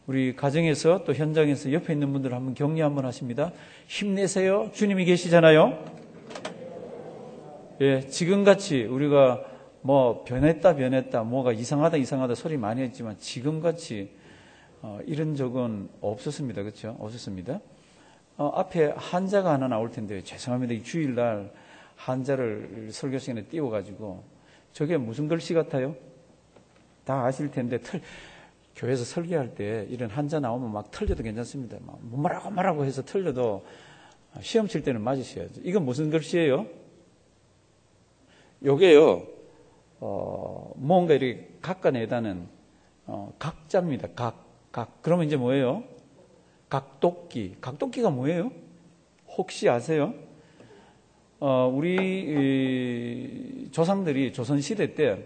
우리 가정에서 또 현장에서 옆에 있는 분들 한번 격려 한번 하십니다. 힘내세요. 주님이 계시잖아요. 예, 지금같이 우리가 뭐 변했다 뭐가 이상하다 소리 많이 했지만 지금같이 이런 적은 없었습니다. 그렇죠? 없었습니다. 앞에 한자가 하나 나올 텐데 죄송합니다. 이 주일날 한자를 설교 시간에 띄워가지고 저게 무슨 글씨 같아요? 다 아실 텐데 교회에서 설교할 때 이런 한자 나오면 막 틀려도 괜찮습니다. 막 말하고 해서 틀려도 시험 칠 때는 맞으셔야죠. 이건 무슨 글씨예요? 요게요. 뭔가 이렇게 깎아내다는 각자입니다. 각. 그러면 이제 뭐예요? 각도끼. 각도끼가 뭐예요? 혹시 아세요? 우리 조상들이 조선시대 때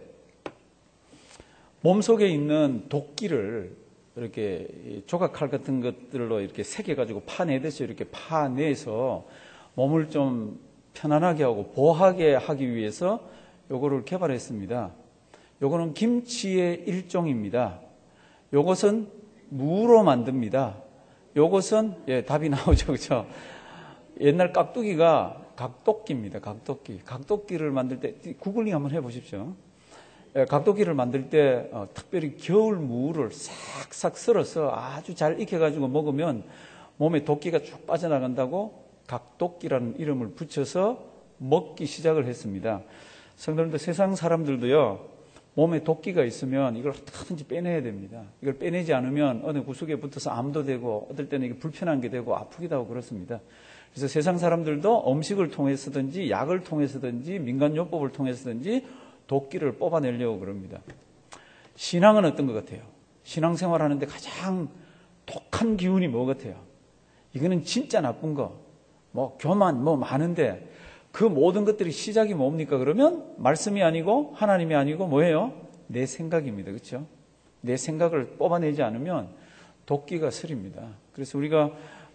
몸속에 있는 도끼를 이렇게 조각칼 같은 것들로 이렇게 새겨가지고 파내듯이 이렇게 파내서 몸을 좀 편안하게 하고 보하게 하기 위해서 요거를 개발했습니다. 요거는 김치의 일종입니다. 요것은 무로 만듭니다. 요것은 답이 나오죠. 그렇죠? 옛날 깍두기가 각도끼입니다. 각도끼를 만들 때 구글링 한번 해보십시오. 각도기를 만들 때 특별히 겨울 무를 싹싹 썰어서 아주 잘 익혀가지고 먹으면 몸에 도끼가 쭉 빠져나간다고 각도기라는 이름을 붙여서 먹기 시작을 했습니다. 성도님들, 세상 사람들도요, 몸에 도끼가 있으면 이걸 어떻게든지 빼내야 됩니다. 이걸 빼내지 않으면 어느 구석에 붙어서 암도 되고 어떨 때는 이게 불편한 게 되고 아프기도 하고 그렇습니다. 그래서 세상 사람들도 음식을 통해서든지 약을 통해서든지 민간요법을 통해서든지 도끼를 뽑아내려고 그럽니다. 신앙은 어떤 것 같아요? 신앙생활 하는데 가장 독한 기운이 뭐 같아요? 이거는 진짜 나쁜 거, 뭐 교만, 뭐 많은데 그 모든 것들이 시작이 뭡니까? 그러면 말씀이 아니고 하나님이 아니고 뭐예요? 내 생각입니다. 그렇죠? 내 생각을 뽑아내지 않으면 도끼가 서립니다. 그래서 우리가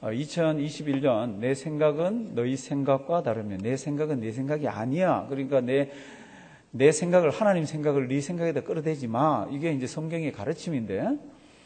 2021년 내 생각은 너희 생각과 다르면 내 생각은 내 생각이 아니야. 그러니까 내 생각을, 하나님 생각을 네 생각에다 끌어대지 마. 이게 이제 성경의 가르침인데,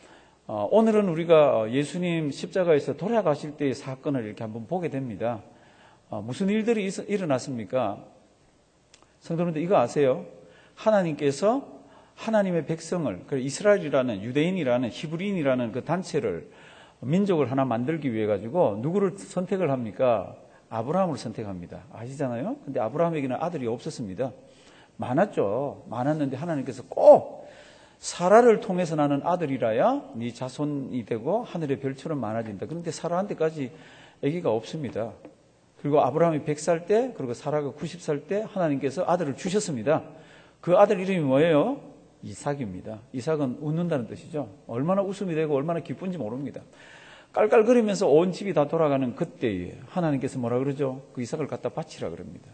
오늘은 우리가 예수님 십자가에서 돌아가실 때의 사건을 이렇게 한번 보게 됩니다. 무슨 일들이 일어났습니까? 성도님들 이거 아세요? 하나님께서 하나님의 백성을, 이스라엘이라는 유대인이라는 히브리인이라는 그 단체를, 민족을 하나 만들기 위해 가지고 누구를 선택을 합니까? 아브라함을 선택합니다. 아시잖아요? 근데 아브라함에게는 아들이 없었습니다. 많았죠. 많았는데 하나님께서 꼭 사라를 통해서 나는 아들이라야 네 자손이 되고 하늘의 별처럼 많아진다. 그런데 사라한테까지 아기가 없습니다. 그리고 아브라함이 100살 때, 그리고 사라가 90살 때 하나님께서 아들을 주셨습니다. 그 아들 이름이 뭐예요? 이삭입니다. 이삭은 웃는다는 뜻이죠. 얼마나 웃음이 되고 얼마나 기쁜지 모릅니다. 깔깔거리면서 온 집이 다 돌아가는 그때에 하나님께서 뭐라 그러죠? 그 이삭을 갖다 바치라 그럽니다.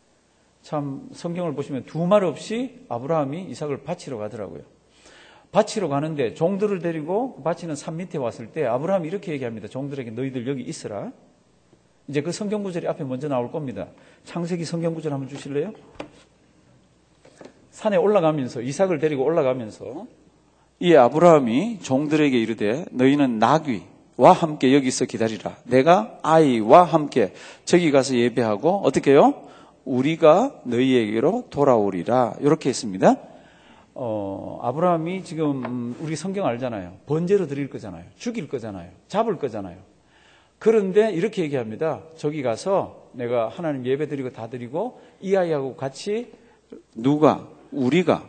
참 성경을 보시면 두 말 없이 아브라함이 이삭을 바치러 가더라고요. 바치러 가는데 종들을 데리고 바치는 산 밑에 왔을 때 아브라함이 이렇게 얘기합니다. 종들에게 너희들 여기 있으라. 이제 그 성경 구절이 앞에 먼저 나올 겁니다. 창세기 성경 구절 한번 주실래요? 산에 올라가면서, 이삭을 데리고 올라가면서 이 아브라함이 종들에게 이르되 너희는 나귀와 함께 여기서 기다리라. 내가 아이와 함께 저기 가서 예배하고 어떻게 해요? 우리가 너희에게로 돌아오리라. 이렇게 했습니다. 아브라함이 지금 우리 성경 알잖아요. 번제로 드릴 거잖아요. 죽일 거잖아요. 잡을 거잖아요. 그런데 이렇게 얘기합니다. 저기 가서 내가 하나님 예배 드리고 다 드리고 이 아이하고 같이 누가? 우리가.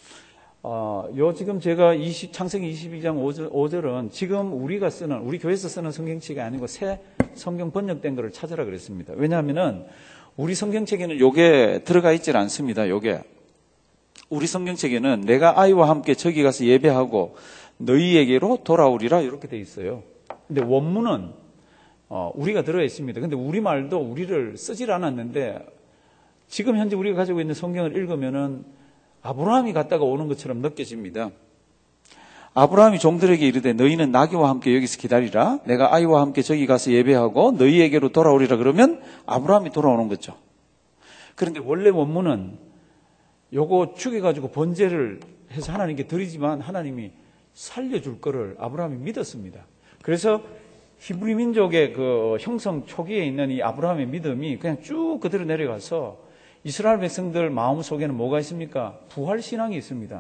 지금 제가 창세기 22장 5절은 지금 우리가 쓰는, 우리 교회에서 쓰는 성경책이 아니고 새 성경 번역된 거를 찾으라 그랬습니다. 왜냐하면은 우리 성경책에는 요게 들어가 있질 않습니다. 요게. 우리 성경책에는 내가 아이와 함께 저기 가서 예배하고 너희에게로 돌아오리라 이렇게 돼 있어요. 근데 원문은 우리가 들어 있습니다. 근데 우리말도 우리를 쓰질 않았는데 지금 현재 우리가 가지고 있는 성경을 읽으면은 아브라함이 갔다가 오는 것처럼 느껴집니다. 아브라함이 종들에게 이르되 너희는 나귀와 함께 여기서 기다리라. 내가 아이와 함께 저기 가서 예배하고 너희에게로 돌아오리라. 그러면 아브라함이 돌아오는 거죠. 그런데 원래 원문은 요거 죽여가지고 번제를 해서 하나님께 드리지만 하나님이 살려줄 거를 아브라함이 믿었습니다. 그래서 히브리 민족의 그 형성 초기에 있는 이 아브라함의 믿음이 그냥 쭉 그대로 내려가서 이스라엘 백성들 마음 속에는 뭐가 있습니까? 부활 신앙이 있습니다.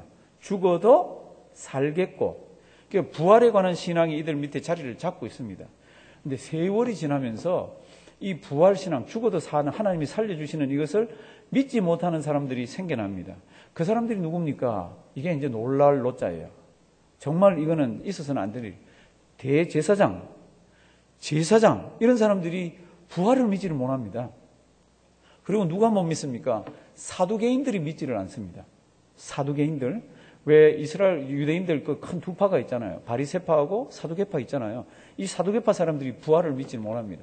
죽어도 살겠고, 그러니까 부활에 관한 신앙이 이들 밑에 자리를 잡고 있습니다. 근데 세월이 지나면서 이 부활 신앙, 죽어도 사는 하나님이 살려주시는 이것을 믿지 못하는 사람들이 생겨납니다. 그 사람들이 누굽니까? 이게 이제 놀랄 노자예요. 정말 이거는 있어서는 안 될 일. 대제사장, 제사장, 이런 사람들이 부활을 믿지를 못합니다. 그리고 누가 못 믿습니까? 사두개인들이 믿지를 않습니다. 사두개인들. 왜 이스라엘 유대인들 그 큰 두 파가 있잖아요. 바리새파하고 사두개파 있잖아요. 이 사두개파 사람들이 부활을 믿지를 못합니다.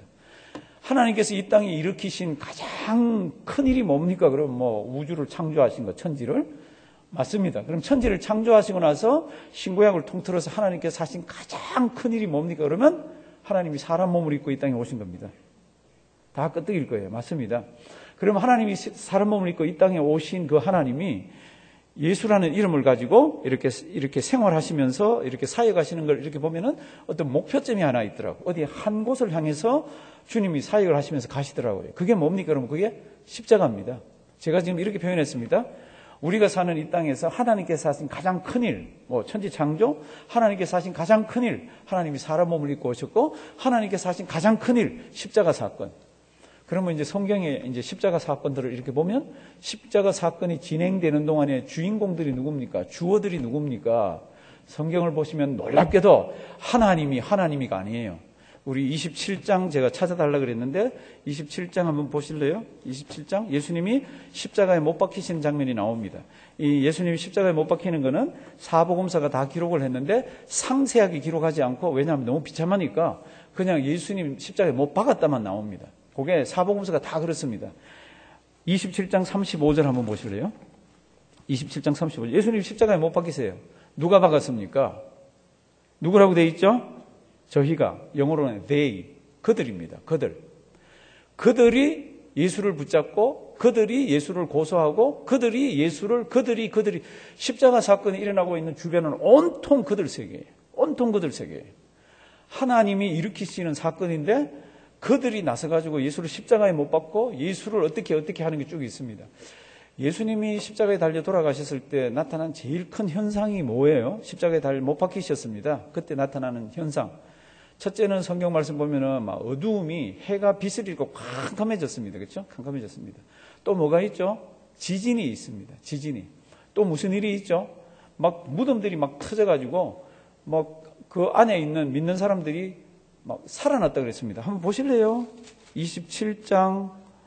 하나님께서 이 땅에 일으키신 가장 큰 일이 뭡니까? 그럼 뭐 우주를 창조하신 거, 천지를? 맞습니다. 그럼 천지를 창조하시고 나서 신구약을 통틀어서 하나님께서 하신 가장 큰 일이 뭡니까? 그러면 하나님이 사람 몸을 입고 이 땅에 오신 겁니다. 다 끄떡일 거예요. 맞습니다. 그럼 하나님이 사람 몸을 입고 이 땅에 오신 그 하나님이 예수라는 이름을 가지고 이렇게 생활하시면서 이렇게 사역하시는 걸 이렇게 보면은 어떤 목표점이 하나 있더라고요. 어디 한 곳을 향해서 주님이 사역을 하시면서 가시더라고요. 그게 뭡니까? 그러면 그게 십자가입니다. 제가 지금 이렇게 표현했습니다. 우리가 사는 이 땅에서 하나님께서 하신 가장 큰 일, 뭐 천지 창조, 하나님께서 하신 가장 큰 일, 하나님이 사람 몸을 입고 오셨고, 하나님께서 하신 가장 큰 일, 십자가 사건. 그러면 이제 성경에 이제 십자가 사건들을 이렇게 보면 십자가 사건이 진행되는 동안에 주인공들이 누굽니까? 주어들이 누굽니까? 성경을 보시면 놀랍게도 하나님이가 아니에요. 우리 27장 제가 찾아달라 그랬는데 27장 한번 보실래요? 27장 예수님이 십자가에 못 박히시는 장면이 나옵니다. 이 예수님이 십자가에 못 박히는 거는 사복음서가 다 기록을 했는데 상세하게 기록하지 않고, 왜냐하면 너무 비참하니까 그냥 예수님 십자가에 못 박았다만 나옵니다. 그게 사복음서가 다 그렇습니다. 27장 35절 한번 보실래요? 27장 35절. 예수님 십자가에 못 박히세요. 누가 박았습니까? 누구라고 되어 있죠? 저희가, 영어로는 they, 그들입니다. 그들이 예수를 붙잡고, 그들이 예수를 고소하고, 그들이 십자가 사건이 일어나고 있는 주변은 온통 그들 세계예요. 온통 그들 세계예요. 하나님이 일으키시는 사건인데 그들이 나서가지고 예수를 십자가에 못 박고 예수를 어떻게 하는 게 쭉 있습니다. 예수님이 십자가에 달려 돌아가셨을 때 나타난 제일 큰 현상이 뭐예요? 십자가에 달려 못 박히셨습니다. 그때 나타나는 현상. 첫째는 성경 말씀 보면은 막 어두움이 해가 빛을 잃고 캄캄해졌습니다. 그렇죠? 캄캄해졌습니다. 또 뭐가 있죠? 지진이 있습니다. 지진이. 또 무슨 일이 있죠? 막 무덤들이 막 터져가지고 막 그 안에 있는 믿는 사람들이 막 살아났다 그랬습니다. 한번 보실래요? 27장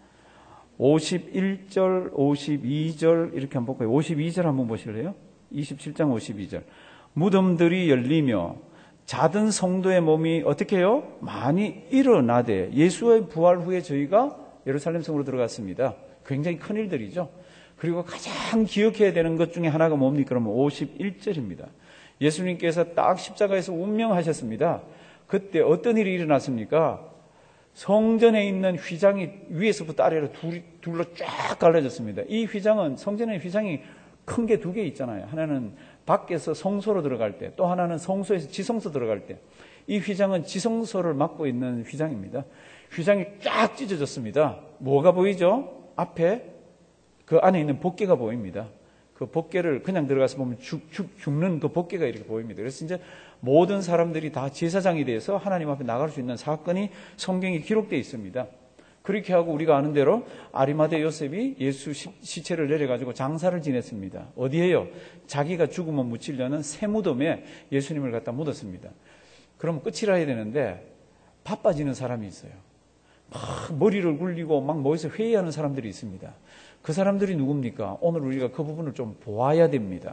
51절, 52절 이렇게 한번 볼까요? 52절 한번 보실래요? 27장 52절. 무덤들이 열리며 자든 성도의 몸이 어떻게 해요? 많이 일어나되, 예수의 부활 후에 저희가 예루살렘 성으로 들어갔습니다. 굉장히 큰 일들이죠. 그리고 가장 기억해야 되는 것 중에 하나가 뭡니까? 그러면 51절입니다. 예수님께서 딱 십자가에서 운명하셨습니다. 그때 어떤 일이 일어났습니까? 성전에 있는 휘장이 위에서부터 아래로 둘로 쫙 갈라졌습니다. 이 휘장은, 성전의 휘장이 큰 게 두 개 있잖아요. 하나는 밖에서 성소로 들어갈 때, 또 하나는 성소에서 지성소 들어갈 때. 이 휘장은 지성소를 막고 있는 휘장입니다. 휘장이 쫙 찢어졌습니다. 뭐가 보이죠? 앞에 그 안에 있는 법궤가 보입니다. 그 법궤를 그냥 들어가서 보면 죽는 그 법궤가 이렇게 보입니다. 그래서 이제 모든 사람들이 다 제사장이 돼서 하나님 앞에 나갈 수 있는 사건이 성경에 기록되어 있습니다. 그렇게 하고 우리가 아는 대로 아리마대 요셉이 예수 시체를 내려가지고 장사를 지냈습니다. 어디에요? 자기가 죽으면 묻히려는 새 무덤에 예수님을 갖다 묻었습니다. 그럼 끝이라 해야 되는데 바빠지는 사람이 있어요. 막 머리를 굴리고 막 모여서 회의하는 사람들이 있습니다. 그 사람들이 누굽니까? 오늘 우리가 그 부분을 좀 보아야 됩니다.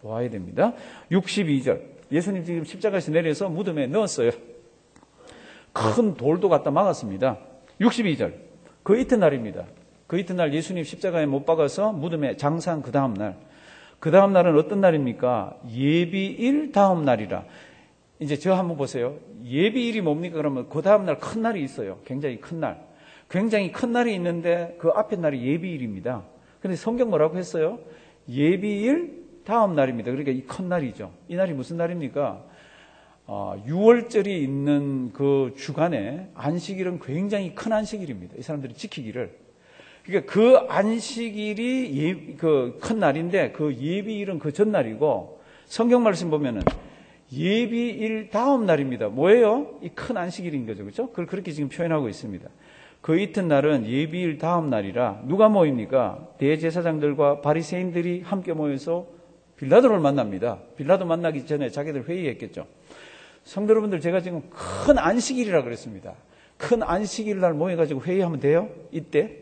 62절. 예수님 지금 십자가에서 내려서 무덤에 넣었어요. 큰 돌도 갖다 막았습니다. 62절. 그 이튿날입니다. 그 이튿날 예수님 십자가에 못 박아서 무덤에 장사한 그 다음날. 그 다음날은 어떤 날입니까? 예비일 다음 날이라. 이제 저 한번 보세요. 예비일이 뭡니까? 그러면 그 다음날 큰 날이 있어요. 굉장히 큰 날. 굉장히 큰 날이 있는데 그 앞에 날이 예비일입니다. 근데 성경 뭐라고 했어요? 예비일 다음 날입니다. 그러니까 이 큰 날이죠. 이 날이 무슨 날입니까? 6월절이 있는 그 주간에 안식일은 굉장히 큰 안식일입니다. 이 사람들이 지키기를. 그러니까 그 안식일이 그 큰 날인데 그 예비일은 그 전날이고 성경 말씀 보면은 예비일 다음 날입니다. 뭐예요? 이 큰 안식일인 거죠. 그렇죠? 그걸 그렇게 지금 표현하고 있습니다. 그 이튿날은 예비일 다음 날이라 누가 모입니까? 대제사장들과 바리새인들이 함께 모여서 빌라도를 만납니다. 빌라도 만나기 전에 자기들 회의했겠죠. 성도 여러분들, 제가 지금 큰 안식일이라 그랬습니다. 큰 안식일 날 모여가지고 회의하면 돼요? 이때?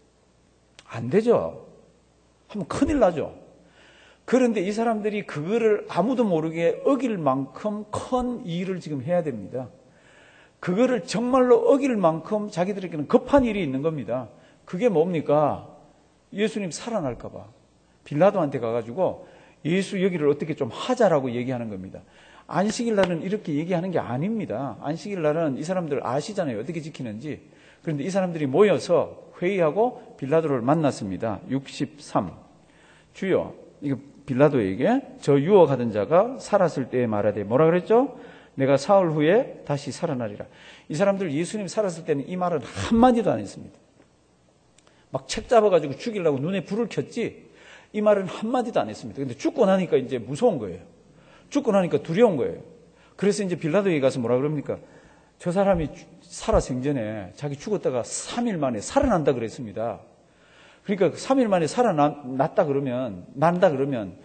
안 되죠. 하면 큰일 나죠. 그런데 이 사람들이 그거를 아무도 모르게 어길 만큼 큰 일을 지금 해야 됩니다. 그거를 정말로 어길 만큼 자기들에게는 급한 일이 있는 겁니다. 그게 뭡니까? 예수님 살아날까 봐. 빌라도한테 가가지고 예수 여기를 어떻게 좀 하자라고 얘기하는 겁니다. 안식일 날은 이렇게 얘기하는 게 아닙니다. 안식일 날은 이 사람들 아시잖아요. 어떻게 지키는지. 그런데 이 사람들이 모여서 회의하고 빌라도를 만났습니다. 63. 주여, 이거 빌라도에게 저 유혹하던 자가 살았을 때에 말하되 뭐라 그랬죠? 내가 사흘 후에 다시 살아나리라. 이 사람들 예수님 살았을 때는 이 말은 한마디도 안 했습니다. 막 책 잡아가지고 죽이려고 눈에 불을 켰지 이 말은 한마디도 안 했습니다. 근데 죽고 나니까 이제 무서운 거예요. 죽고 나니까 두려운 거예요. 그래서 이제 빌라도에 가서 뭐라 그럽니까? 저 사람이 살아 생전에 자기 죽었다가 3일 만에 살아난다 그랬습니다. 그러니까 3일 만에 살아난다 그러면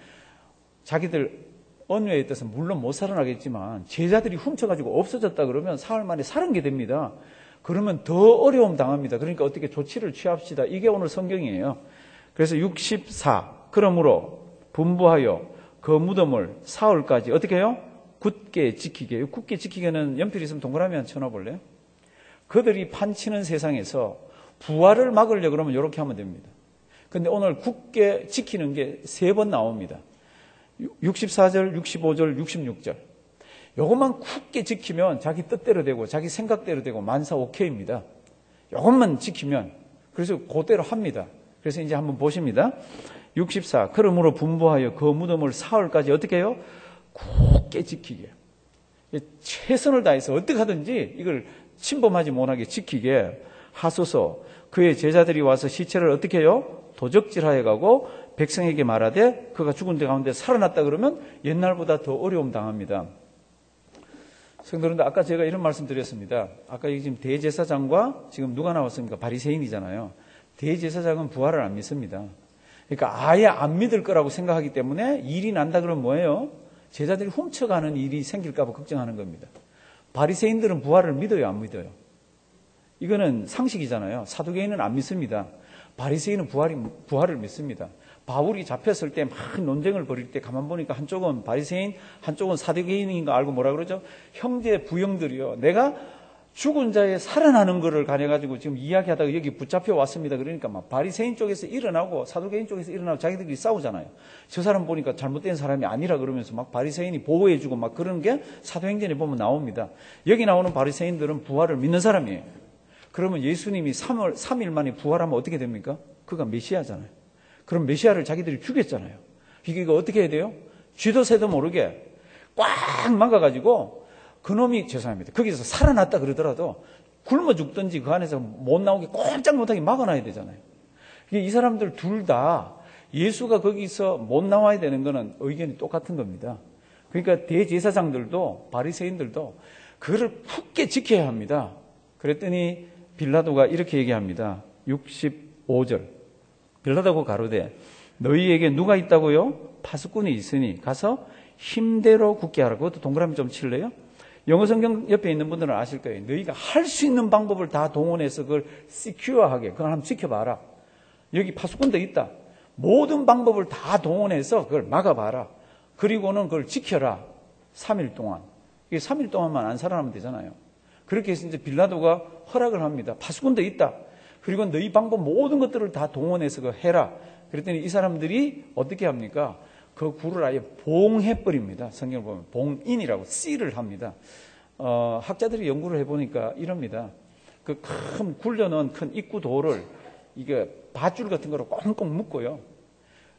자기들 언웨에 있어서 물론 못 살아나겠지만 제자들이 훔쳐가지고 없어졌다 그러면 사흘 만에 살은 게 됩니다. 그러면 더 어려움 당합니다. 그러니까 어떻게 조치를 취합시다. 이게 오늘 성경이에요. 그래서 64. 그러므로 분부하여 그 무덤을 사흘까지 어떻게 해요? 굳게 지키게. 굳게 지키게는 연필 있으면 동그라미 한 쳐놔볼래요? 그들이 판치는 세상에서 부활을 막으려고 그러면 이렇게 하면 됩니다. 근데 오늘 굳게 지키는 게 3번 나옵니다. 64절, 65절, 66절. 이것만 굳게 지키면 자기 뜻대로 되고 자기 생각대로 되고 만사 오케이입니다. 이것만 지키면 그래서 그대로 합니다. 그래서 이제 한번 보십니다. 64. 그러므로 분부하여 그 무덤을 사흘까지 어떻게 해요? 굳게 지키게. 최선을 다해서 어떻게 하든지 이걸 침범하지 못하게 지키게 하소서. 그의 제자들이 와서 시체를 어떻게 해요? 도적질하여 가고 백성에게 말하되 그가 죽은 데 가운데 살아났다 그러면 옛날보다 더 어려움 당합니다. 성도님들, 아까 제가 이런 말씀 드렸습니다. 아까 지금 대제사장과 지금 누가 나왔습니까? 바리새인이잖아요. 대제사장은 부활을 안 믿습니다. 그러니까 아예 안 믿을 거라고 생각하기 때문에 일이 난다 그러면 뭐예요? 제자들이 훔쳐가는 일이 생길까 봐 걱정하는 겁니다. 바리새인들은 부활을 믿어요, 안 믿어요? 이거는 상식이잖아요. 사두개인은 안 믿습니다. 바리새인은 부활을 믿습니다. 바울이 잡혔을 때 막 논쟁을 벌일 때 가만 보니까 한쪽은 바리새인, 한쪽은 사두개인인 거 알고 뭐라 그러죠? 형제 부형들이요. 내가 죽은 자의 살아나는 거를 가려가지고 지금 이야기하다가 여기 붙잡혀 왔습니다. 그러니까 막 바리새인 쪽에서 일어나고 사두개인 쪽에서 일어나고 자기들끼리 싸우잖아요. 저 사람 보니까 잘못된 사람이 아니라 그러면서 막 바리새인이 보호해주고 막 그런 게 사도행전에 보면 나옵니다. 여기 나오는 바리새인들은 부활을 믿는 사람이에요. 그러면 예수님이 3일 만에 부활하면 어떻게 됩니까? 그가 메시아잖아요. 그럼 메시아를 자기들이 죽였잖아요. 이거 어떻게 해야 돼요? 쥐도 새도 모르게 꽉 막아가지고 그놈이 죄송합니다. 거기서 살아났다 그러더라도 굶어 죽든지 그 안에서 못 나오게 꼼짝 못하게 막아놔야 되잖아요. 이 사람들 둘 다 예수가 거기서 못 나와야 되는 거는 의견이 똑같은 겁니다. 그러니까 대제사장들도 바리새인들도 그거를 굳게 지켜야 합니다. 그랬더니 빌라도가 이렇게 얘기합니다. 65절. 빌라도가 가로되 너희에게 누가 있다고요? 파수꾼이 있으니 가서 힘대로 굳게 하라. 그것도 동그라미 좀 칠래요? 영어 성경 옆에 있는 분들은 아실 거예요. 너희가 할 수 있는 방법을 다 동원해서 그걸 시큐어하게, 그걸 한번 지켜봐라. 여기 파수꾼도 있다. 모든 방법을 다 동원해서 그걸 막아봐라. 그리고는 그걸 지켜라. 3일 동안. 이게 3일 동안만 안 살아나면 되잖아요. 그렇게 해서 이제 빌라도가 허락을 합니다. 파수꾼도 있다. 그리고 너희 방법 모든 것들을 다 동원해서 그거 해라. 그랬더니 이 사람들이 어떻게 합니까? 그 굴을 아예 봉해버립니다. 성경을 보면 봉인이라고 씨를 합니다. 학자들이 연구를 해보니까 이럽니다. 그 큰 굴려놓은 큰 입구 돌을 이게 밧줄 같은 거로 꽁꽁 묶고요.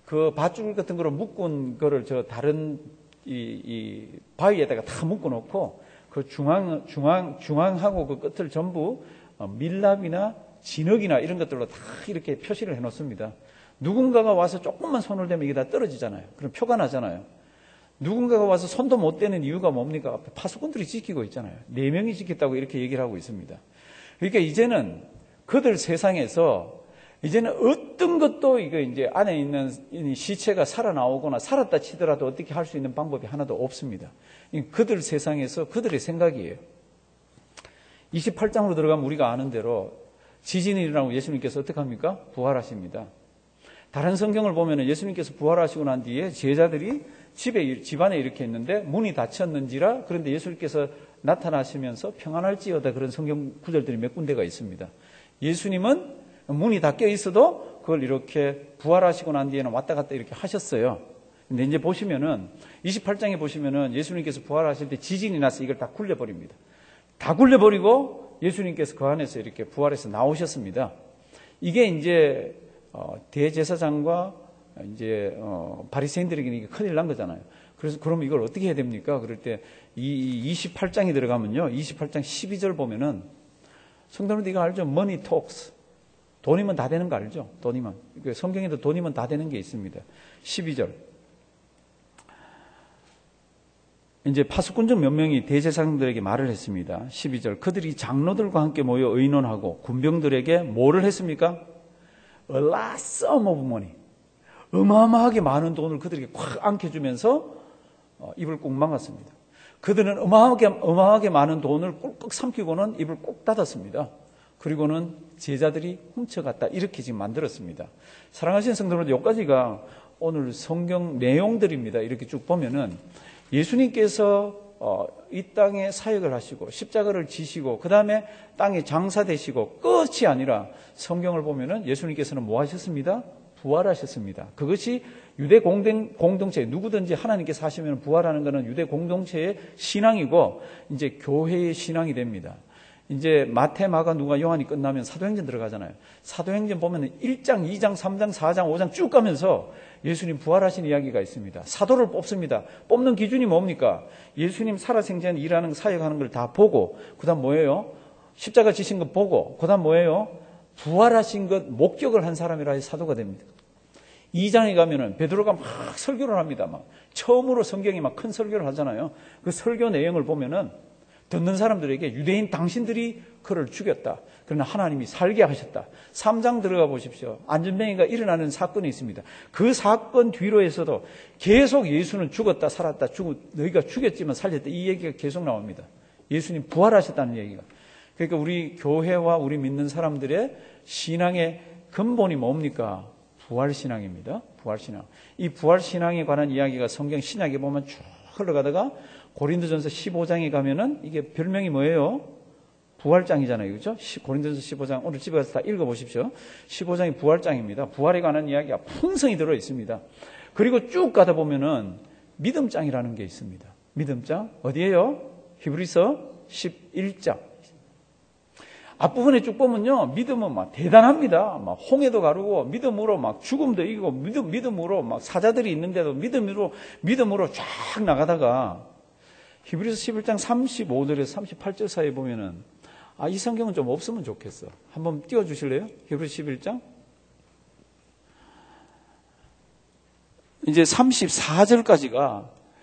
그 밧줄 같은 거로 묶은 거를 저 다른 이 바위에다가 다 묶어 놓고 그 중앙하고 그 끝을 전부 밀랍이나 진흙이나 이런 것들로 다 이렇게 표시를 해 놓습니다. 누군가가 와서 조금만 손을 대면 이게 다 떨어지잖아요. 그럼 표가 나잖아요. 누군가가 와서 손도 못 대는 이유가 뭡니까? 파수꾼들이 지키고 있잖아요. 4명이 지켰다고 이렇게 얘기를 하고 있습니다. 그러니까 이제는 그들 세상에서 이제는 어떤 것도 이거 이제 안에 있는 시체가 살아나오거나 살았다 치더라도 어떻게 할 수 있는 방법이 하나도 없습니다. 그들 세상에서 그들의 생각이에요. 28장으로 들어가면 우리가 아는 대로 지진이 일어나고 예수님께서 어떻게 합니까? 부활하십니다. 다른 성경을 보면 예수님께서 부활하시고 난 뒤에 제자들이 집안에 이렇게 있는데 문이 닫혔는지라 그런데 예수님께서 나타나시면서 평안할지어다 그런 성경 구절들이 몇 군데가 있습니다. 예수님은 문이 닫혀 있어도 그걸 이렇게 부활하시고 난 뒤에는 왔다 갔다 이렇게 하셨어요. 근데 이제 보시면은 28장에 보시면은 예수님께서 부활하실 때 지진이 나서 이걸 다 굴려버립니다. 다 굴려버리고 예수님께서 그 안에서 이렇게 부활해서 나오셨습니다. 이게 이제 대제사장과 이제 바리새인들에게는 이게 큰일 난 거잖아요. 그래서 그럼 이걸 어떻게 해야 됩니까? 그럴 때 이 28장이 들어가면요. 28장 12절 보면은 성도님들 이거 알죠? Money talks. 돈이면 다 되는 거 알죠? 돈이면. 성경에도 돈이면 다 되는 게 있습니다. 12절. 이제 파수꾼 중 몇 명이 대제사장들에게 말을 했습니다. 12절. 그들이 장로들과 함께 모여 의논하고 군병들에게 뭐를 했습니까? A large sum of money. 어마어마하게 많은 돈을 그들에게 콱 안겨주면서 입을 꾹 막았습니다. 그들은 어마어마하게 많은 돈을 꿀꺽 삼키고는 입을 꼭 닫았습니다. 그리고는 제자들이 훔쳐갔다. 이렇게 지금 만들었습니다. 사랑하시는 성도들, 여기까지가 오늘 성경 내용들입니다. 이렇게 쭉 보면은 예수님께서 이 땅에 사역을 하시고 십자가를 지시고 그 다음에 땅에 장사되시고 끝이 아니라 성경을 보면은 예수님께서는 뭐 하셨습니다? 부활하셨습니다. 그것이 유대 공동체, 누구든지 하나님께서 하시면 부활하는 것은 유대 공동체의 신앙이고 이제 교회의 신앙이 됩니다. 이제 마태, 마가, 누가, 요한이 끝나면 사도행전 들어가잖아요. 사도행전 보면 1장, 2장, 3장, 4장, 5장 쭉 가면서 예수님 부활하신 이야기가 있습니다. 사도를 뽑습니다. 뽑는 기준이 뭡니까? 예수님 살아생전 일하는 사역하는 걸 다 보고 그 다음 뭐예요? 십자가 지신 것 보고 그 다음 뭐예요? 부활하신 것 목격을 한 사람이라 해서 사도가 됩니다. 2장에 가면은 베드로가 막 설교를 합니다. 막 처음으로 성경이 막 큰 설교를 하잖아요. 그 설교 내용을 보면은 듣는 사람들에게 유대인 당신들이 그를 죽였다. 그러나 하나님이 살게 하셨다. 3장 들어가 보십시오. 안전뱅이가 일어나는 사건이 있습니다. 그 사건 뒤로에서도 계속 예수는 죽었다 살았다 너희가 죽였지만 살렸다 이 얘기가 계속 나옵니다. 예수님 부활하셨다는 얘기가. 그러니까 우리 교회와 우리 믿는 사람들의 신앙의 근본이 뭡니까? 부활신앙입니다. 부활신앙. 이 부활신앙에 관한 이야기가 성경 신약에 보면 쭉 흘러가다가 고린도전서 15장에 가면은 이게 별명이 뭐예요? 부활장이잖아요. 그렇죠? 고린도전서 15장 오늘 집에 가서 다 읽어보십시오. 15장이 부활장입니다. 부활에 관한 이야기가 풍성히 들어 있습니다. 그리고 쭉 가다 보면은 믿음장이라는 게 있습니다. 믿음장 어디예요? 히브리서 11장. 앞부분에 쭉 보면요. 믿음은 막 대단합니다. 막 홍해도 가르고 믿음으로 막 죽음도 이기고 믿음으로 막 사자들이 있는데도 믿음으로 쫙 나가다가 히브리서 11장 35절에서 38절 사이에 보면은 이 성경은 좀 없으면 좋겠어. 한번 띄워 주실래요? 히브리서 11장. 이제 34절까지가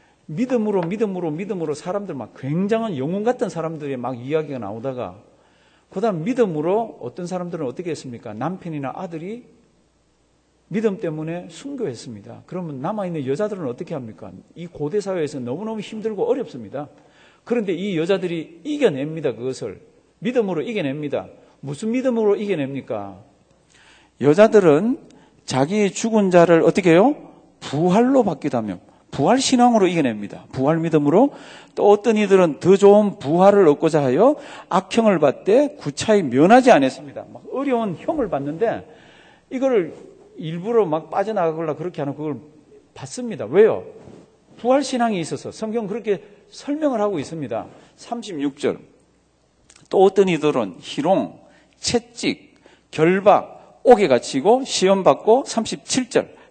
믿음으로 사람들 막 굉장한 영웅 같은 사람들의 막 이야기가 나오다가 그다음 믿음으로 어떤 사람들은 어떻게 했습니까? 남편이나 아들이 믿음 때문에 순교했습니다. 그러면 남아있는 여자들은 어떻게 합니까? 이 고대 사회에서 너무너무 힘들고 어렵습니다. 그런데 이 여자들이 이겨냅니다. 그것을 믿음으로 이겨냅니다. 무슨 믿음으로 이겨냅니까? 여자들은 자기의 죽은 자를 어떻게 해요? 부활로 바뀌다 하면 부활 신앙으로 이겨냅니다. 부활 믿음으로. 또 어떤 이들은 더 좋은 부활을 얻고자 하여 악형을 받되 구차히 면하지 않았습니다. 막 어려운 형을 받는데 이거를 일부러 막 빠져나가거나 그렇게 하는 그걸 받습니다. 왜요? 부활 신앙이 있어서 성경은 그렇게 설명을 하고 있습니다. 36절. 또 어떤 이들은 희롱, 채찍, 결박, 옥에 갇히고 시험받고 37절.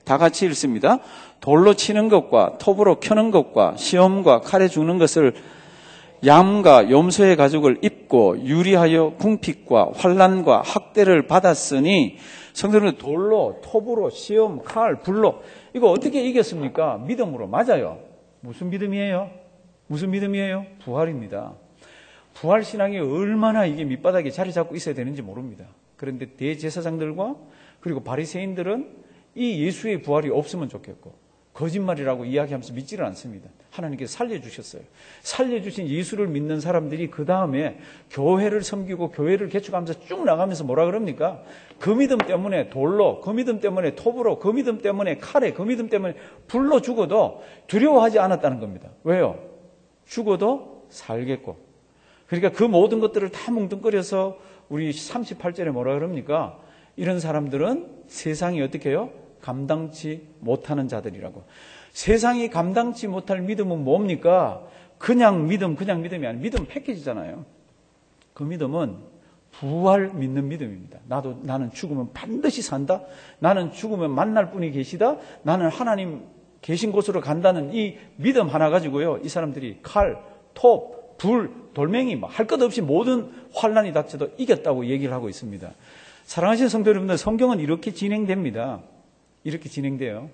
다 같이 읽습니다. 돌로 치는 것과 톱으로 켜는 것과 시험과 칼에 죽는 것을 양과 염소의 가죽을 입고 유리하여 궁핍과 환난과 학대를 받았으니 성도는 돌로, 톱으로, 시험, 칼, 불로 이거 어떻게 이겼습니까? 믿음으로. 맞아요. 무슨 믿음이에요? 무슨 믿음이에요? 부활입니다. 부활신앙이 얼마나 이게 밑바닥에 자리 잡고 있어야 되는지 모릅니다. 그런데 대제사장들과 그리고 바리새인들은 이 예수의 부활이 없으면 좋겠고 거짓말이라고 이야기하면서 믿지를 않습니다. 하나님께서 살려주셨어요. 살려주신 예수를 믿는 사람들이 그 다음에 교회를 섬기고 교회를 개축하면서 쭉 나가면서 뭐라 그럽니까? 그 믿음 때문에 돌로, 그 믿음 때문에 톱으로, 그 믿음 때문에 칼에, 그 믿음 때문에 불로 죽어도 두려워하지 않았다는 겁니다. 왜요? 죽어도 살겠고. 그러니까 그 모든 것들을 다 뭉뚱거려서 우리 38절에 뭐라 그럽니까? 이런 사람들은 세상이 어떻게 해요? 감당치 못하는 자들이라고. 세상이 감당치 못할 믿음은 뭡니까? 그냥 믿음이 아니라 믿음 패키지잖아요. 그 믿음은 부활 믿는 믿음입니다. 나는 죽으면 반드시 산다. 나는 죽으면 만날 분이 계시다. 나는 하나님 계신 곳으로 간다는 이 믿음 하나 가지고요. 이 사람들이 칼, 톱, 불, 돌멩이 할 것 없이 모든 환난이 닥쳐도 이겼다고 얘기를 하고 있습니다. 사랑하시는 성도 여러분들, 성경은 이렇게 진행됩니다. 이렇게 진행돼요.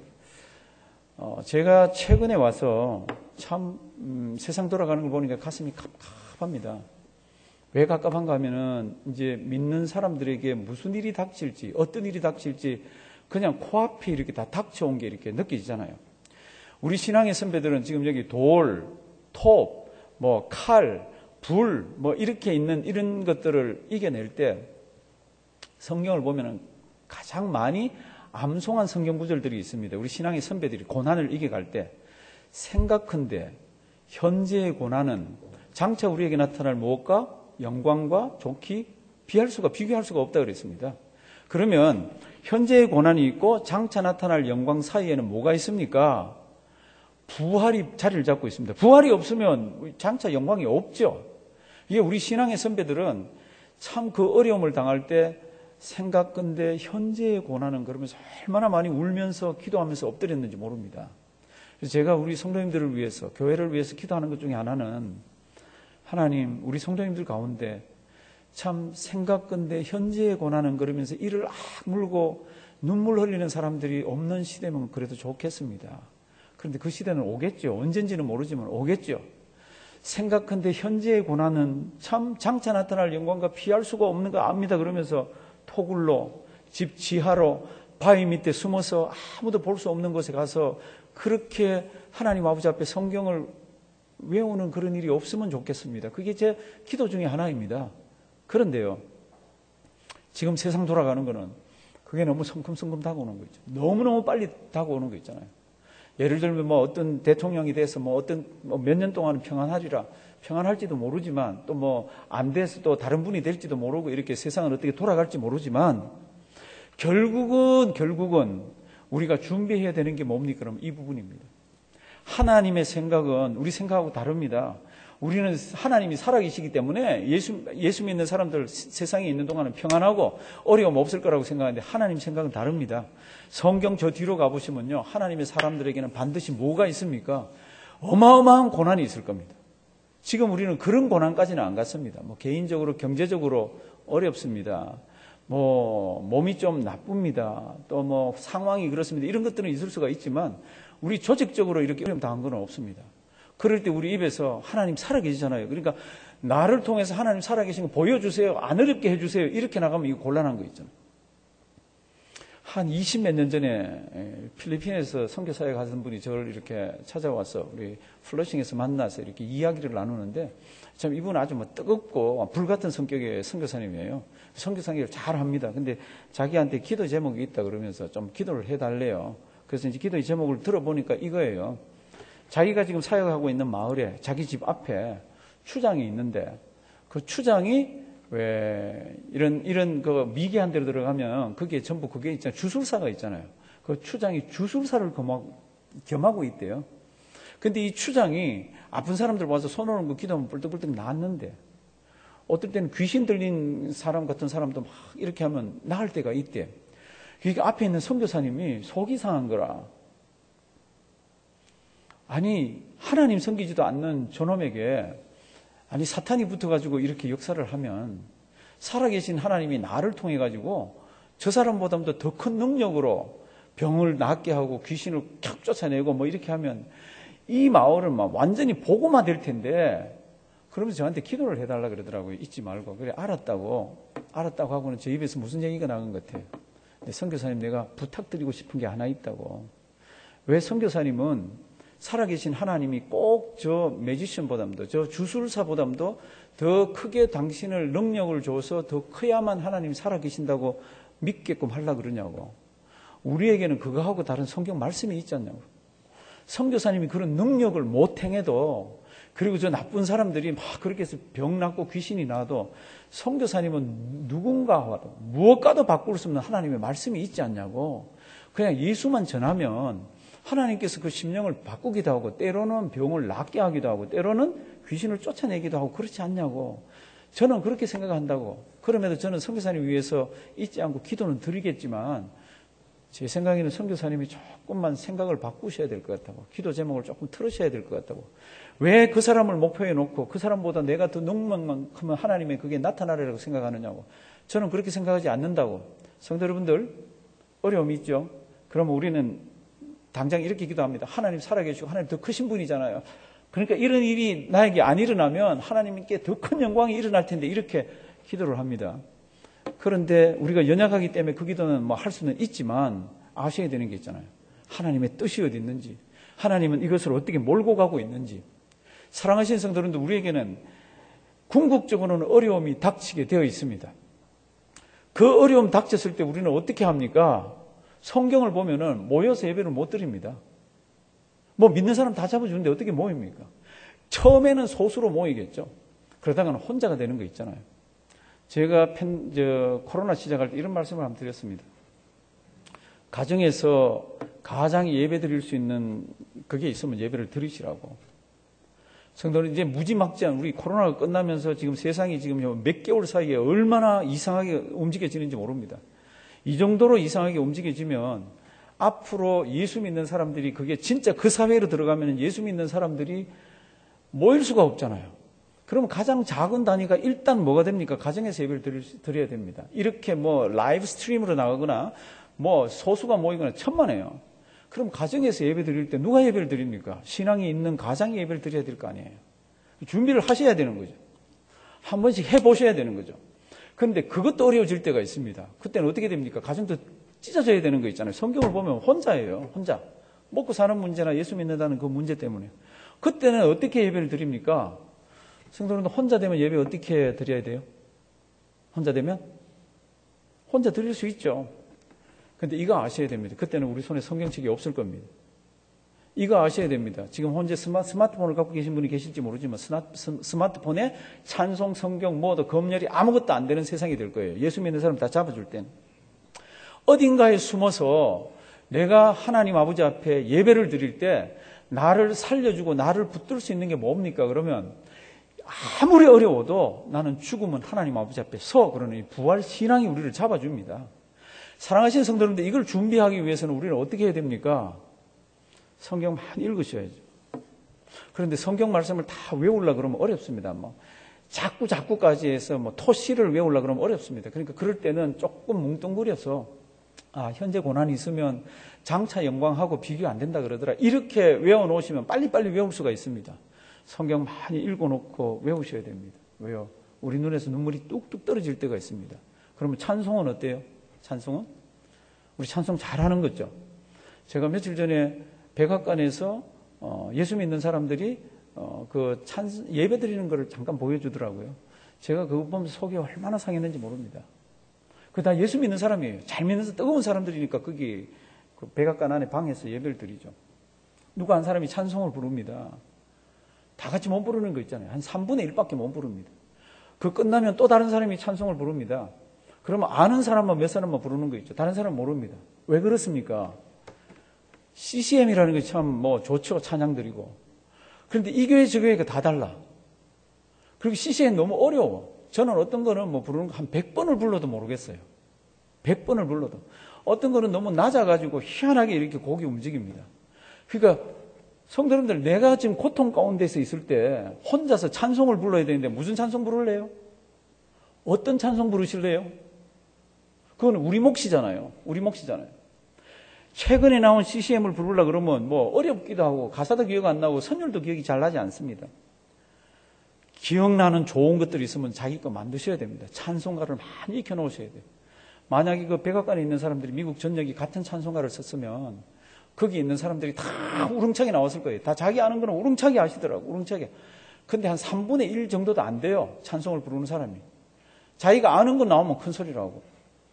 제가 최근에 와서 참 세상 돌아가는 걸 보니까 가슴이 갑갑합니다. 왜 갑갑한가 하면은 이제 믿는 사람들에게 무슨 일이 닥칠지, 어떤 일이 닥칠지 그냥 코앞에 이렇게 다 닥쳐온 게 이렇게 느껴지잖아요. 우리 신앙의 선배들은 지금 여기 돌, 톱, 칼, 불, 이렇게 있는 이런 것들을 이겨낼 때 성경을 보면은 가장 많이 암송한 성경 구절들이 있습니다. 우리 신앙의 선배들이 고난을 이겨갈 때 생각컨대 현재의 고난은 장차 우리에게 나타날 무엇과 영광과 좋기 비교할 수가 없다 그랬습니다. 그러면 현재의 고난이 있고 장차 나타날 영광 사이에는 뭐가 있습니까? 부활이 자리를 잡고 있습니다. 부활이 없으면 장차 영광이 없죠. 이게 우리 신앙의 선배들은 참 그 어려움을 당할 때 생각건대 현재의 고난은 그러면서 얼마나 많이 울면서 기도하면서 엎드렸는지 모릅니다. 그래서 제가 우리 성도님들을 위해서, 교회를 위해서 기도하는 것 중에 하나는 하나님, 우리 성도님들 가운데 참 생각건대 현재의 고난은 그러면서 이를 물고 눈물 흘리는 사람들이 없는 시대면 그래도 좋겠습니다. 그런데 그 시대는 오겠죠. 언젠지는 모르지만 오겠죠. 생각건대 현재의 고난은 참 장차 나타날 영광과 피할 수가 없는 거 압니다. 그러면서 토굴로, 집 지하로, 바위 밑에 숨어서 아무도 볼 수 없는 곳에 가서 그렇게 하나님 아버지 앞에 성경을 외우는 그런 일이 없으면 좋겠습니다. 그게 제 기도 중에 하나입니다. 그런데요, 지금 세상 돌아가는 거는 그게 너무 성큼성큼 다가오는 거 있죠. 너무너무 빨리 다가오는 거 있잖아요. 예를 들면 어떤 대통령이 돼서 몇 년 동안은 평안하리라. 평안할지도 모르지만 또 안 돼서 또 다른 분이 될지도 모르고 이렇게 세상은 어떻게 돌아갈지 모르지만 결국은 우리가 준비해야 되는 게 뭡니까? 그럼 이 부분입니다. 하나님의 생각은 우리 생각하고 다릅니다. 우리는 하나님이 살아계시기 때문에 예수 믿는 사람들 세상에 있는 동안은 평안하고 어려움 없을 거라고 생각하는데 하나님 생각은 다릅니다. 성경 저 뒤로 가보시면요. 하나님의 사람들에게는 반드시 뭐가 있습니까? 어마어마한 고난이 있을 겁니다. 지금 우리는 그런 고난까지는 안 갔습니다. 개인적으로, 경제적으로 어렵습니다. 몸이 좀 나쁩니다. 또 상황이 그렇습니다. 이런 것들은 있을 수가 있지만 우리 조직적으로 이렇게 어려움 당한 건 없습니다. 그럴 때 우리 입에서 하나님 살아계시잖아요. 그러니까 나를 통해서 하나님 살아계신 거 보여주세요. 안 어렵게 해주세요. 이렇게 나가면 이거 곤란한 거 있잖아요. 한 20몇 년 전에 필리핀에서 선교사에 가신 분이 저를 이렇게 찾아와서 우리 플러싱에서 만나서 이렇게 이야기를 나누는데 참 이분은 아주 뜨겁고 불같은 성격의 선교사님이에요. 선교사님을 잘 합니다. 근데 자기한테 기도 제목이 있다 그러면서 좀 기도를 해달래요. 그래서 이제 기도의 제목을 들어보니까 이거예요. 자기가 지금 사역하고 있는 마을에 자기 집 앞에 추장이 있는데 그 추장이 왜 이런 그 미개한 데로 들어가면 그게 전부 그게 있잖아요. 주술사가 있잖아요. 그 추장이 주술사를 겸하고 있대요. 근데 이 추장이 아픈 사람들 와서 손 오는 거 기도하면 뿔떡뿔떡 낫는데 어떨 때는 귀신 들린 사람 같은 사람도 막 이렇게 하면 나을 때가 있대. 그러니까 앞에 있는 선교사님이 속이 상한 거라. 아니, 하나님 섬기지도 않는 저놈에게, 아니, 사탄이 붙어가지고 이렇게 역사를 하면, 살아계신 하나님이 나를 통해가지고 저 사람보다도 더 큰 능력으로 병을 낫게 하고 귀신을 쫙 쫓아내고 뭐 이렇게 하면 이 마을은 막 완전히 복음화 될 텐데, 그러면서 저한테 기도를 해달라 그러더라고요. 잊지 말고. 그래, 알았다고 하고는 제 입에서 무슨 얘기가 나온 것 같아요. 근데 선교사님, 내가 부탁드리고 싶은 게 하나 있다고. 왜 선교사님은 살아계신 하나님이 꼭 저 매지션보다도, 저 주술사보다도 더 크게 당신을 능력을 줘서 더 커야만 하나님이 살아계신다고 믿게끔 하려고 그러냐고. 우리에게는 그거하고 다른 성경 말씀이 있지 않냐고. 선교사님이 그런 능력을 못 행해도, 그리고 저 나쁜 사람들이 막 그렇게 해서 병 낫고 귀신이 나도 선교사님은 누군가와도 무엇과도 바꿀 수 없는 하나님의 말씀이 있지 않냐고. 그냥 예수만 전하면 하나님께서 그 심령을 바꾸기도 하고, 때로는 병을 낫게 하기도 하고, 때로는 귀신을 쫓아내기도 하고, 그렇지 않냐고. 저는 그렇게 생각한다고. 그럼에도 저는 선교사님 위해서 잊지 않고 기도는 드리겠지만, 제 생각에는 선교사님이 조금만 생각을 바꾸셔야 될 것 같다고. 기도 제목을 조금 틀으셔야 될 것 같다고. 왜 그 사람을 목표에 놓고 그 사람보다 내가 더 능력만큼은 하나님의 그게 나타나리라고 생각하느냐고. 저는 그렇게 생각하지 않는다고. 성도 여러분들, 어려움이 있죠. 그러면 우리는 당장 이렇게 기도합니다. 하나님 살아계시고 하나님 더 크신 분이잖아요. 그러니까 이런 일이 나에게 안 일어나면 하나님께 더 큰 영광이 일어날 텐데, 이렇게 기도를 합니다. 그런데 우리가 연약하기 때문에 그 기도는 뭐 할 수는 있지만, 아셔야 되는 게 있잖아요. 하나님의 뜻이 어디 있는지, 하나님은 이것을 어떻게 몰고 가고 있는지. 사랑하시는 성도들도 우리에게는 궁극적으로는 어려움이 닥치게 되어 있습니다. 그 어려움 닥쳤을 때 우리는 어떻게 합니까? 성경을 보면은 모여서 예배를 못 드립니다. 뭐 믿는 사람 다 잡아주는데 어떻게 모입니까? 처음에는 소수로 모이겠죠. 그러다가는 혼자가 되는 거 있잖아요. 제가 코로나 시작할 때 이런 말씀을 한번 드렸습니다. 가정에서 가장 예배 드릴 수 있는 그게 있으면 예배를 드리시라고. 성도는 이제 무지막지한, 우리 코로나가 끝나면서 지금 세상이 지금 몇 개월 사이에 얼마나 이상하게 움직여지는지 모릅니다. 이 정도로 이상하게 움직여지면 앞으로 예수 믿는 사람들이, 그게 진짜 그 사회로 들어가면 예수 믿는 사람들이 모일 수가 없잖아요. 그럼 가장 작은 단위가 일단 뭐가 됩니까? 가정에서 예배를 드려야 됩니다. 이렇게 뭐 라이브 스트림으로 나가거나 뭐 소수가 모이거나 천만에요. 그럼 가정에서 예배 드릴 때 누가 예배를 드립니까? 신앙이 있는 가장이 예배를 드려야 될 거 아니에요. 준비를 하셔야 되는 거죠. 한 번씩 해보셔야 되는 거죠. 그런데 그것도 어려워질 때가 있습니다. 그때는 어떻게 됩니까? 가정도 찢어져야 되는 거 있잖아요. 성경을 보면 혼자예요. 혼자. 먹고 사는 문제나 예수 믿는다는 그 문제 때문에. 그때는 어떻게 예배를 드립니까? 성도는 혼자 되면 예배 어떻게 드려야 돼요? 혼자 되면? 혼자 드릴 수 있죠. 근데 이거 아셔야 됩니다. 그때는 우리 손에 성경책이 없을 겁니다. 이거 아셔야 됩니다. 지금 현재 스마트폰을 갖고 계신 분이 계실지 모르지만 스마트폰에 찬송, 성경, 뭐도 검열이 아무것도 안 되는 세상이 될 거예요. 예수 믿는 사람 다 잡아줄 땐. 어딘가에 숨어서 내가 하나님 아버지 앞에 예배를 드릴 때 나를 살려주고 나를 붙들 수 있는 게 뭡니까? 그러면 아무리 어려워도 나는 죽으면 하나님 아버지 앞에 서. 그러니 부활 신앙이 우리를 잡아줍니다. 사랑하시는 성도님들, 이걸 준비하기 위해서는 우리는 어떻게 해야 됩니까? 성경 많이 읽으셔야죠. 그런데 성경 말씀을 다 외우려고 그러면 어렵습니다. 뭐 자꾸까지 해서 뭐 토시를 외우려고 그러면 어렵습니다. 그러니까 그럴 때는 조금 뭉뚱그려서, 현재 고난이 있으면 장차 영광하고 비교 안 된다 그러더라. 이렇게 외워놓으시면 빨리빨리 외울 수가 있습니다. 성경 많이 읽어놓고 외우셔야 됩니다. 왜요? 우리 눈에서 눈물이 뚝뚝 떨어질 때가 있습니다. 그러면 찬송은 어때요? 찬송은? 우리 찬송 잘하는 거죠. 제가 며칠 전에 백악관에서 예수 믿는 사람들이 그 예배 드리는 거를 잠깐 보여주더라고요. 제가 그거 보면서 속이 얼마나 상했는지 모릅니다. 그 다 예수 믿는 사람이에요. 잘 믿는 뜨거운 사람들이니까 거기 그 백악관 안에 방에서 예배를 드리죠. 누가 한 사람이 찬송을 부릅니다. 다 같이 못 부르는 거 있잖아요. 한 3분의 1밖에 못 부릅니다. 그 끝나면 또 다른 사람이 찬송을 부릅니다. 그러면 아는 사람만 몇 사람만 부르는 거 있죠. 다른 사람은 모릅니다. 왜 그렇습니까? CCM이라는 게 참 뭐 좋죠. 찬양 드리고. 그런데 이 교회 저 교회가 다 달라. 그리고 CCM 너무 어려워. 저는 어떤 거는 뭐 부르는 거 한 100번을 불러도 모르겠어요. 100번을 불러도. 어떤 거는 너무 낮아가지고 희한하게 이렇게 곡이 움직입니다. 그러니까 성도 여러분들, 내가 지금 고통 가운데서 있을 때 혼자서 찬송을 불러야 되는데 무슨 찬송 부를래요? 어떤 찬송 부르실래요? 그건 우리 몫이잖아요. 우리 몫이잖아요. 최근에 나온 CCM을 부르려고 그러면 뭐 어렵기도 하고 가사도 기억 안 나고 선율도 기억이 잘 나지 않습니다. 기억나는 좋은 것들이 있으면 자기 거 만드셔야 됩니다. 찬송가를 많이 익혀놓으셔야 돼요. 만약에 그 백악관에 있는 사람들이 미국 전역이 같은 찬송가를 썼으면 거기 있는 사람들이 다 우렁차게 나왔을 거예요. 다 자기 아는 거는 우렁차게 하시더라고. 우렁차게. 근데 한 3분의 1 정도도 안 돼요. 찬송을 부르는 사람이. 자기가 아는 거 나오면 큰 소리라고.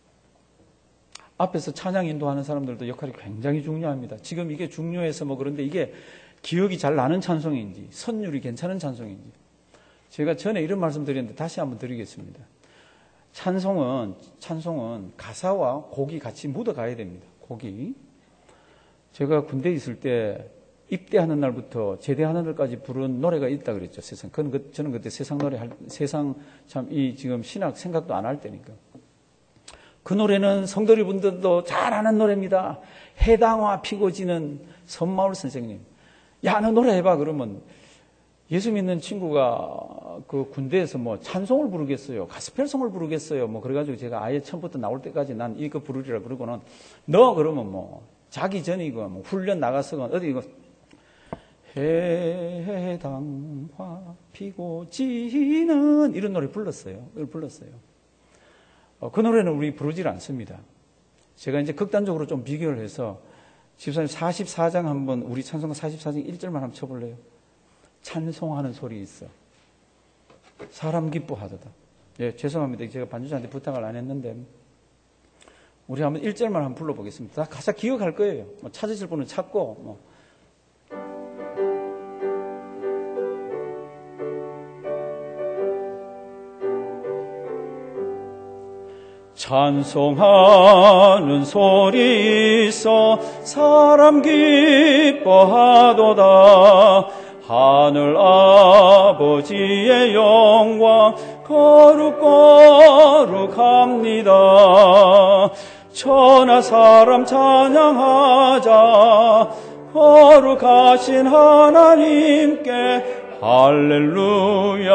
앞에서 찬양 인도하는 사람들도 역할이 굉장히 중요합니다. 지금 이게 중요해서 뭐 그런데 이게 기억이 잘 나는 찬송인지 선율이 괜찮은 찬송인지 제가 전에 이런 말씀 드렸는데 다시 한번 드리겠습니다. 찬송은 가사와 곡이 같이 묻어가야 됩니다. 곡이. 제가 군대에 있을 때 입대하는 날부터 제대하는 날까지 부른 노래가 있다 그랬죠. 저는 그때 세상 노래 세상 참 이 지금 신학 생각도 안 할 때니까. 그 노래는 성도리 분들도 잘 아는 노래입니다. 해당화 피고 지는 선마을 선생님. 야, 너 노래 해봐. 그러면 예수 믿는 친구가 그 군대에서 뭐 찬송을 부르겠어요. 가스펠송을 부르겠어요. 뭐 그래가지고 제가 아예 처음부터 나올 때까지 난 이거 부르리라 그러고는 너 그러면 뭐 자기 전이고 뭐 훈련 나가서건 어디 이거 해당화 피고 지는 이런 노래 불렀어요. 이걸 불렀어요. 그 노래는 우리 부르질 않습니다. 제가 이제 극단적으로 좀 비교를 해서 집사님 44장 한번 우리 찬송가 44장 1절만 한번 쳐볼래요? 찬송하는 소리 있어. 사람 기뻐하도다. 예, 죄송합니다. 제가 반주자한테 부탁을 안 했는데 우리 한번 1절만 한번 불러보겠습니다. 다 가사 기억할 거예요. 뭐 찾으실 분은 찾고 뭐. 찬송하는 소리 있어 사람 기뻐하도다. 하늘 아버지의 영광 거룩거룩합니다. 천하 사람 찬양하자. 거룩하신 하나님께 할렐루야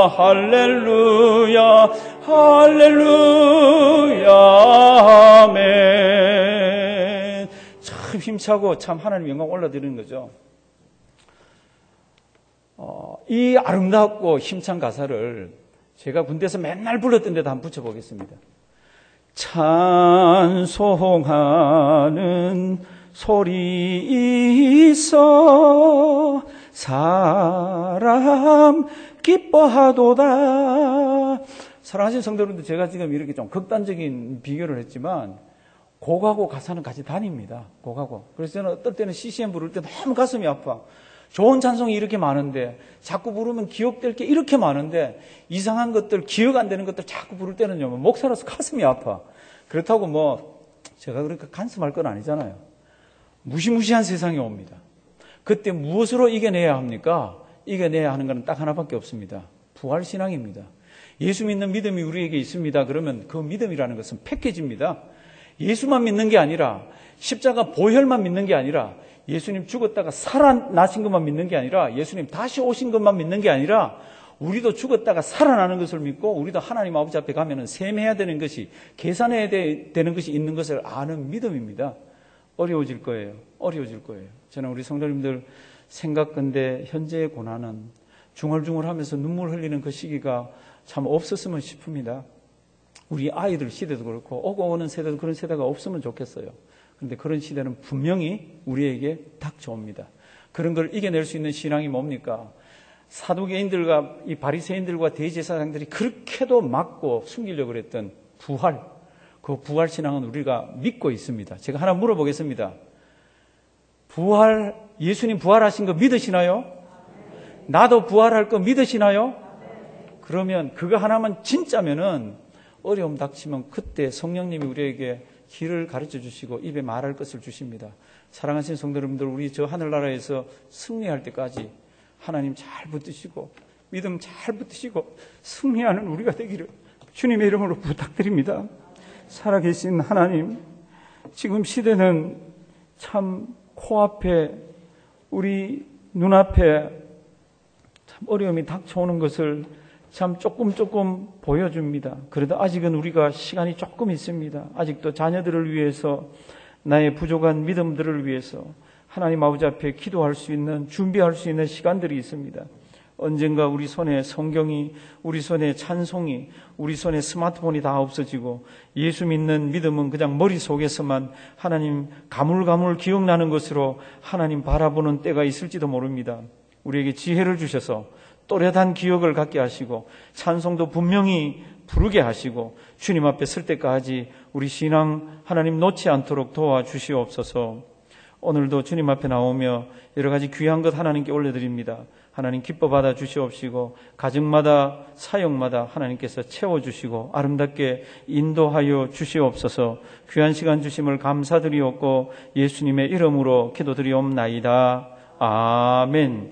할렐루야 할렐루야 아멘. 참 힘차고 참 하나님 영광 올려드리는 거죠. 이 아름답고 힘찬 가사를 제가 군대에서 맨날 불렀던 데다 한번 붙여보겠습니다. 찬송하는 소리 있어 사람 기뻐하도다. 사랑하신 성도 여러분들, 제가 지금 이렇게 좀 극단적인 비교를 했지만 곡하고 가사는 같이 다닙니다. 곡하고. 그래서 저는 어떨 때는 CCM 부를 때 너무 가슴이 아파. 좋은 찬송이 이렇게 많은데 자꾸 부르면 기억될 게 이렇게 많은데 이상한 것들, 기억 안 되는 것들 자꾸 부를 때는요, 목사로서 가슴이 아파. 그렇다고 뭐 제가 그렇게 간섭할 건 아니잖아요. 무시무시한 세상이 옵니다. 그때 무엇으로 이겨내야 합니까? 이겨내야 하는 것은 딱 하나밖에 없습니다. 부활신앙입니다. 예수 믿는 믿음이 우리에게 있습니다. 그러면 그 믿음이라는 것은 패키지입니다. 예수만 믿는 게 아니라 십자가 보혈만 믿는 게 아니라 예수님 죽었다가 살아나신 것만 믿는 게 아니라 예수님 다시 오신 것만 믿는 게 아니라 우리도 죽었다가 살아나는 것을 믿고 우리도 하나님 아버지 앞에 가면은 셈해야 되는 것이, 계산해야 되는 것이 있는 것을 아는 믿음입니다. 어려워질 거예요. 어려워질 거예요. 저는 우리 성도님들 생각건대 현재의 고난은 중얼중얼하면서 눈물 흘리는 그 시기가 참 없었으면 싶습니다. 우리 아이들 시대도 그렇고 오고 오는 세대도 그런 세대가 없으면 좋겠어요. 그런데 그런 시대는 분명히 우리에게 닥쳐옵니다. 그런 걸 이겨낼 수 있는 신앙이 뭡니까? 사두개인들과 이 바리새인들과 대제사장들이 그렇게도 막고 숨기려고 그랬던 부활, 그 부활 신앙은 우리가 믿고 있습니다. 제가 하나 물어보겠습니다. 부활, 예수님 부활하신 거 믿으시나요? 나도 부활할 거 믿으시나요? 그러면 그거 하나만 진짜면은 어려움 닥치면 그때 성령님이 우리에게 길을 가르쳐 주시고 입에 말할 것을 주십니다. 사랑하시는 성도 여러분들, 우리 저 하늘나라에서 승리할 때까지 하나님 잘 붙드시고 믿음 잘 붙드시고 승리하는 우리가 되기를 주님의 이름으로 부탁드립니다. 살아계신 하나님, 지금 시대는 참 코앞에, 우리 눈앞에 참 어려움이 닥쳐오는 것을 참 조금 보여줍니다. 그래도 아직은 우리가 시간이 조금 있습니다. 아직도 자녀들을 위해서, 나의 부족한 믿음들을 위해서 하나님 아버지 앞에 기도할 수 있는, 준비할 수 있는 시간들이 있습니다. 언젠가 우리 손에 성경이, 우리 손에 찬송이, 우리 손에 스마트폰이 다 없어지고 예수 믿는 믿음은 그냥 머릿속에서만 하나님 가물가물 기억나는 것으로 하나님 바라보는 때가 있을지도 모릅니다. 우리에게 지혜를 주셔서 또렷한 기억을 갖게 하시고 찬송도 분명히 부르게 하시고 주님 앞에 설 때까지 우리 신앙 하나님 놓지 않도록 도와주시옵소서. 오늘도 주님 앞에 나오며 여러 가지 귀한 것 하나님께 올려드립니다. 하나님 기뻐 받아 주시옵시고 가정마다 사역마다 하나님께서 채워주시고 아름답게 인도하여 주시옵소서. 귀한 시간 주심을 감사드리옵고 예수님의 이름으로 기도드리옵나이다. 아멘.